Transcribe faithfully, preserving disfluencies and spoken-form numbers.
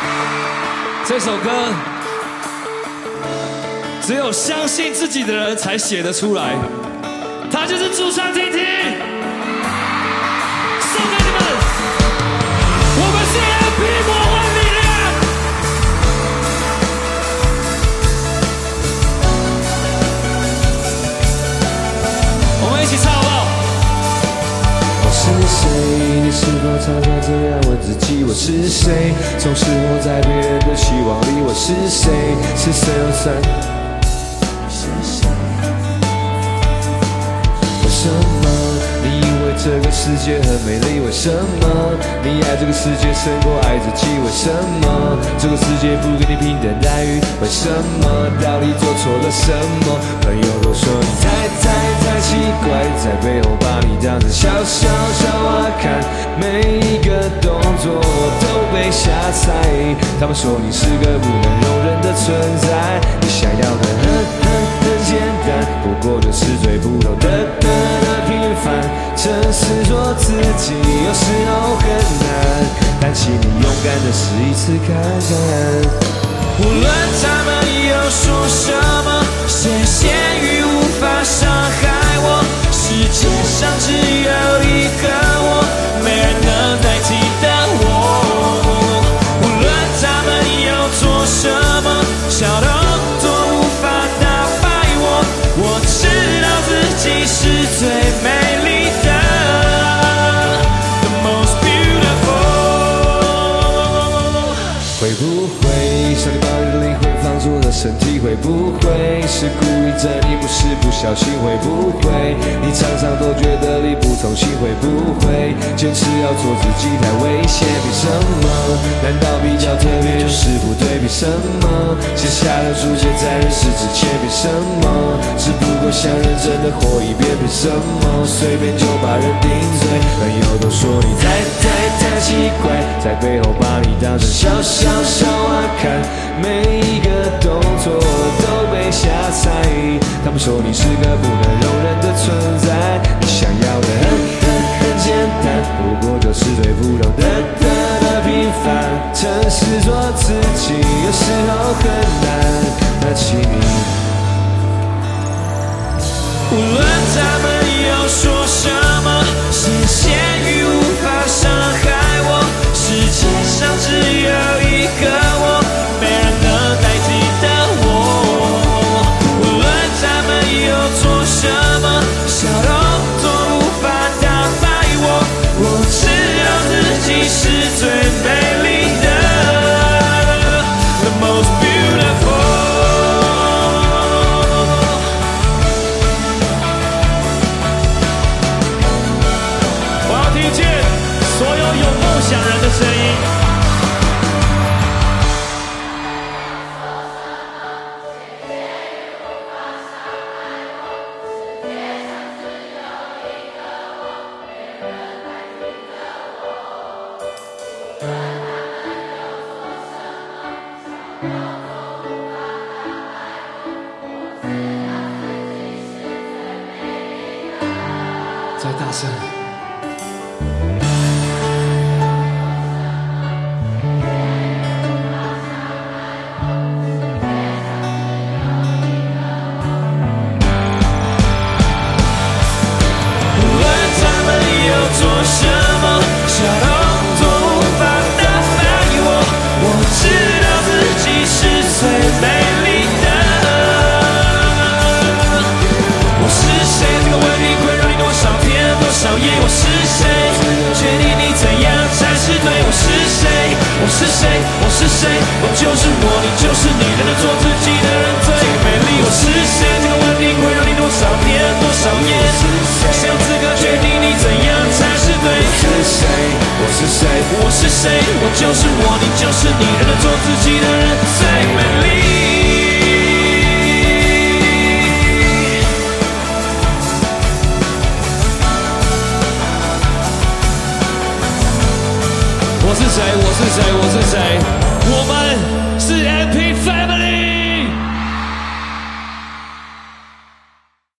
这首歌只有相信自己的人才写得出来，他就是主唱婷婷，送给你们，我们是 L P 魔幻力量。我们一起唱好不好？ 我是谁？你是否常常这样问自己？我是谁？总是活在别人的期望里。我是谁？是谁又算？为什么你以为这个世界很美丽？为什么你爱这个世界胜过爱自己？为什么这个世界不给你平等待遇？为什么到底做错了什么？朋友都说你太太太奇怪，在背后把你当成小小小娃看，每一个动作都被瞎猜。他们说你是个不能容忍的存在，你想要的很很很简单，不过就是最普通的的的平凡。诚实做自己有时候很难，但请你勇敢的试一次看看。 无论他们又说什么，谢谢语无法伤害我。世界上只有一个我，没人能代替的我。无论他们又做什么，小动作无法打败我。我知道自己是最美丽的 The most beautiful。 会不会上帝把你的灵魂放逐了身体？会不会是故意整你？不是不小心？会不会你常常都觉得力不从心？会不会坚持要做自己太危险？凭什么？难道比较特别就是不对？凭什么写下了注解在人世之前？凭什么只不过想认真的活一遍？凭什么随便就把人顶罪？朋友都说你太太太奇怪，在背后把你当成小小小娃看，每一个动作都被瞎猜。他们说你是个不能容忍的存在，你想要的很很很简单，不过就是最普通的的的平凡。诚实做自己有时候很难，那请你无论他们又说什么，谢谢语无法伤害我。世界上只有一个我，没人能代替的我。无论他们又做什么，小动作无法打败我。我知道自己是最美丽的 The most beautiful。所有有梦想人的声音。 再大声。 做什么小动作无法打败我，我知道自己是最美丽的。我是谁？这个问题困扰你多少天多少夜？我是谁？决定你怎样才是对？我是谁？我是谁？我是谁？我就是我，你就是你，真的做自己的人最美丽。我是谁？这个问题困扰你多少天多少夜？谁有资格决定你怎样才是对？ 我是谁？我是谁？ 我是谁？我就是我，你就是你，真的做自己的人最美丽。 我是谁？我是谁？我是谁？我们是 L